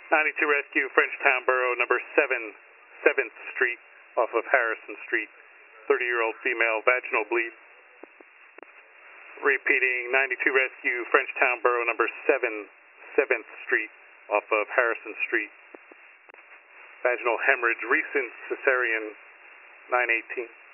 92 Rescue, Frenchtown Borough, number 7th Street, off of Harrison Street. 30-year-old female, vaginal bleed. Repeating, 92 Rescue, Frenchtown Borough, number 7th Street, off of Harrison Street. Vaginal hemorrhage, recent cesarean, 918.